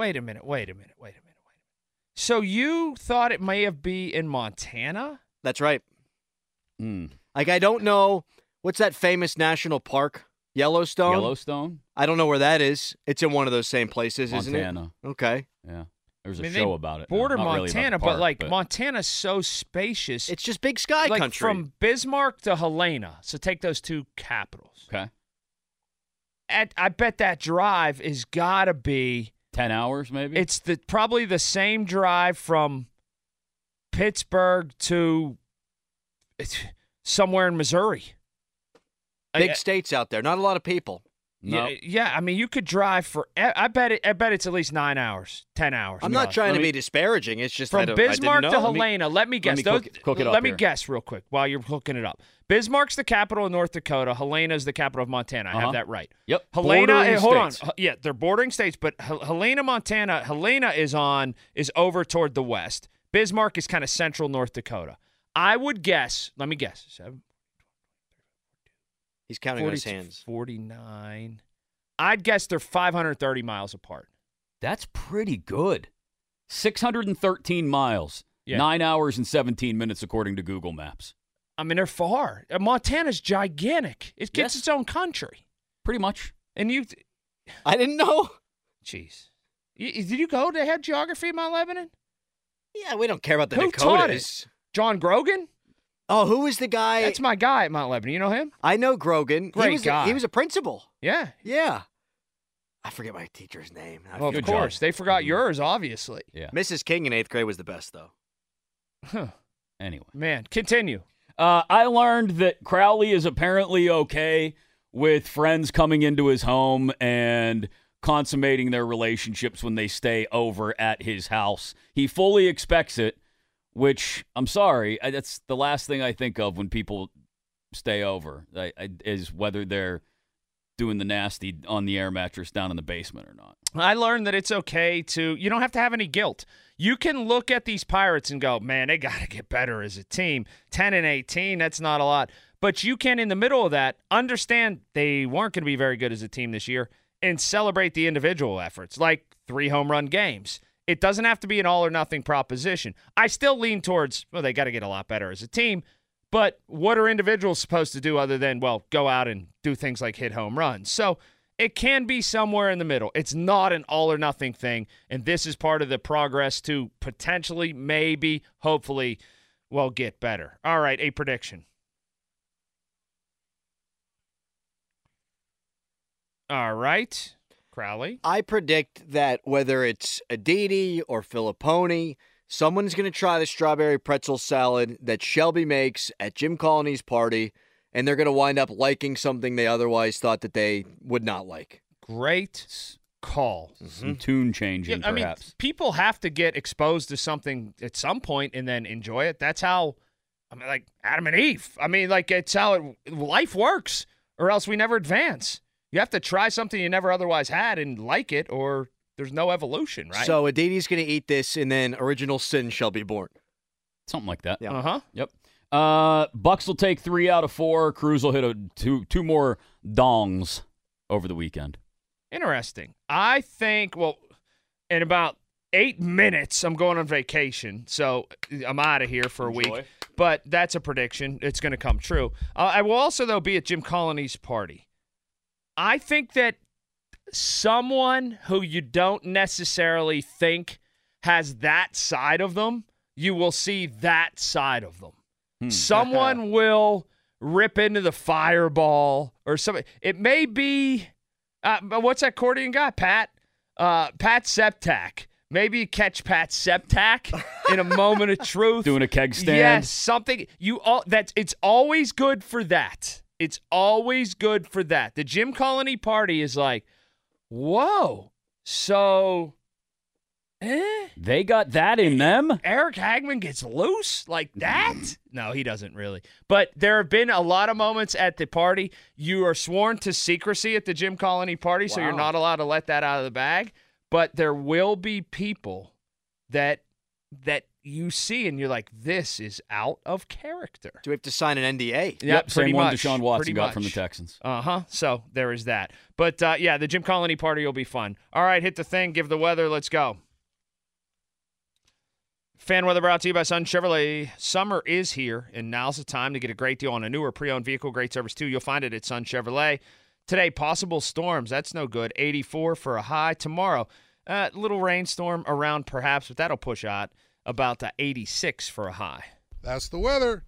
Speaker 4: So you thought it may have been in Montana?
Speaker 7: That's right.
Speaker 6: Mm.
Speaker 7: Like, I don't know. What's that famous national park? Yellowstone?
Speaker 6: Yellowstone?
Speaker 7: I don't know where that is. It's in one of those same places, isn't it?
Speaker 6: Montana.
Speaker 7: Okay.
Speaker 6: Yeah. There's a
Speaker 4: they
Speaker 6: show about it.
Speaker 4: Border
Speaker 6: Not really about
Speaker 4: Montana,
Speaker 6: the park,
Speaker 4: but Montana's so spacious.
Speaker 7: It's just big sky
Speaker 4: like
Speaker 7: country.
Speaker 4: from Bismarck to Helena. So take those two capitals.
Speaker 6: Okay.
Speaker 4: I bet that drive is got to be
Speaker 6: 10 hours, maybe?
Speaker 4: It's probably the same drive from Pittsburgh to somewhere in Missouri.
Speaker 7: Big states out there. Not a lot of people.
Speaker 6: No.
Speaker 4: Yeah. I mean, you could drive for. I bet it's at least 9 hours, 10 hours.
Speaker 7: I'm not trying to be disparaging. It's just
Speaker 4: from Bismarck to
Speaker 7: Helena.
Speaker 4: Helena. Let me guess.
Speaker 6: Cook it up
Speaker 4: let me
Speaker 6: here.
Speaker 4: guess real quick while you're hooking it up. Bismarck's the capital of North Dakota. Helena is the capital of Montana. I have that right.
Speaker 6: Yep.
Speaker 4: Helena.
Speaker 6: Bordering
Speaker 4: Hold on.
Speaker 6: states.
Speaker 4: Yeah, they're bordering states, but Helena, Montana. Helena is over toward the west. Bismarck is kind of central North Dakota. I would guess. Let me guess. 7.
Speaker 7: He's counting on his hands.
Speaker 4: 49. I'd guess they're 530 miles apart.
Speaker 6: That's pretty good. 613 miles.
Speaker 4: Yeah.
Speaker 6: 9 hours and 17 minutes, according to Google Maps.
Speaker 4: I mean, they're far. Montana's gigantic. It gets its own country.
Speaker 6: Pretty much.
Speaker 4: And you...
Speaker 7: I didn't know.
Speaker 4: Jeez. Did you go to head geography in Mount Lebanon?
Speaker 7: Yeah, we don't care about the
Speaker 4: Who
Speaker 7: Dakotas.
Speaker 4: taught it? John Grogan?
Speaker 7: Oh, who is the guy?
Speaker 4: That's my guy at Mount Lebanon. You know him?
Speaker 7: I know Grogan.
Speaker 4: Great guy.
Speaker 7: He was a principal.
Speaker 4: Yeah.
Speaker 7: Yeah. I forget my teacher's name.
Speaker 4: Well, of course. They forgot yours, obviously.
Speaker 6: Yeah.
Speaker 7: Mrs. King in 8th grade was the best, though.
Speaker 4: Huh.
Speaker 6: Anyway.
Speaker 4: Man, continue.
Speaker 6: I learned that Crowley is apparently okay with friends coming into his home and consummating their relationships when they stay over at his house. He fully expects it, which, I'm sorry, that's the last thing I think of when people stay over, is whether they're doing the nasty on the air mattress down in the basement or not.
Speaker 4: I learned that it's okay you don't have to have any guilt. You can look at these Pirates and go, man, they got to get better as a team. 10-18, that's not a lot. But you can, in the middle of that, understand they weren't going to be very good as a team this year and celebrate the individual efforts, like 3 home run games. It doesn't have to be an all-or-nothing proposition. I still lean towards, well, they got to get a lot better as a team. But what are individuals supposed to do other than, well, go out and do things like hit home runs? So it can be somewhere in the middle. It's not an all-or-nothing thing, and this is part of the progress to potentially, maybe, hopefully, well, get better. All right, a prediction. All right, Crowley.
Speaker 7: I predict that whether it's Aditi or Filipponi, someone's going to try the strawberry pretzel salad that Shelby makes at Jim Colony's party, and they're going to wind up liking something they otherwise thought that they would not like.
Speaker 4: Great call.
Speaker 6: Some tune changing,
Speaker 4: I mean,
Speaker 6: perhaps.
Speaker 4: people have to get exposed to something at some point and then enjoy it. That's how, like Adam and Eve. I mean, like, it's how life works, or else we never advance. You have to try something you never otherwise had and like it, or there's no evolution, right?
Speaker 7: So Aditi's going to eat this, and then original sin shall be born.
Speaker 6: Something like that.
Speaker 7: Yeah.
Speaker 4: Uh-huh.
Speaker 6: Yep. Bucks will take 3 out of 4. Cruz will hit two more dongs over the weekend.
Speaker 4: Interesting. I think, in about 8 minutes, I'm going on vacation, so I'm out of here for a week. But that's a prediction. It's going to come true. I will also, though, be at Jim Colony's party. I think that someone who you don't necessarily think has that side of them, you will see that side of them. Someone will rip into the fireball or something. It may be, what's that accordion guy? Pat Septak. Maybe you catch Pat Septak in a moment of truth.
Speaker 6: Doing a keg stand.
Speaker 4: Yes, something. It's always good for that. It's always good for that. The Jim Colony party is like, whoa, so...
Speaker 6: They got that in them?
Speaker 4: Eric Hagman gets loose like that? No, he doesn't really. But there have been a lot of moments at the party. You are sworn to secrecy at the Jim Colony party, so you're not allowed to let that out of the bag. But there will be people that you see and you're like, this is out of character.
Speaker 7: Do we have to sign an NDA?
Speaker 6: Yep, same one
Speaker 4: much.
Speaker 6: Deshaun Watson
Speaker 4: Pretty
Speaker 6: got
Speaker 4: much.
Speaker 6: from the Texans.
Speaker 4: So there is that. But, the Jim Colony party will be fun. All right, hit the thing, give the weather, let's go. Fan weather brought to you by Sun Chevrolet. Summer is here, and now's the time to get a great deal on a newer pre-owned vehicle. Great service, too. You'll find it at Sun Chevrolet. Today, possible storms. That's no good. 84 for a high. Tomorrow, little rainstorm around perhaps, but that'll push out about 86 for a high.
Speaker 14: That's the weather.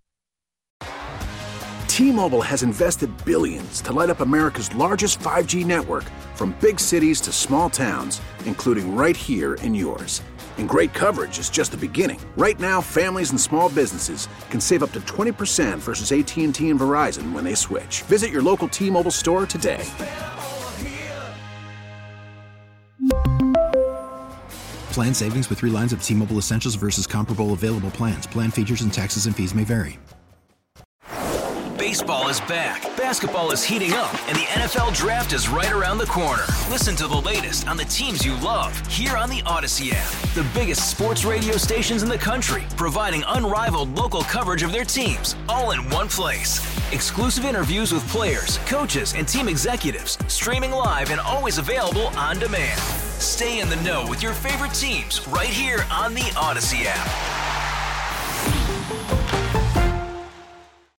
Speaker 2: T-Mobile has invested billions to light up America's largest 5G network, from big cities to small towns, including right here in yours. And great coverage is just the beginning. Right now, families and small businesses can save up to 20% versus AT&T and Verizon when they switch. Visit your local T-Mobile store today.
Speaker 3: Plan savings with 3 lines of T-Mobile Essentials versus comparable available plans. Plan features and taxes and fees may vary.
Speaker 11: Baseball is back, basketball is heating up, and the NFL Draft is right around the corner. Listen to the latest on the teams you love here on the Odyssey app. The biggest sports radio stations in the country, providing unrivaled local coverage of their teams, all in one place. Exclusive interviews with players, coaches, and team executives, streaming live and always available on demand. Stay in the know with your favorite teams right here on the Odyssey app.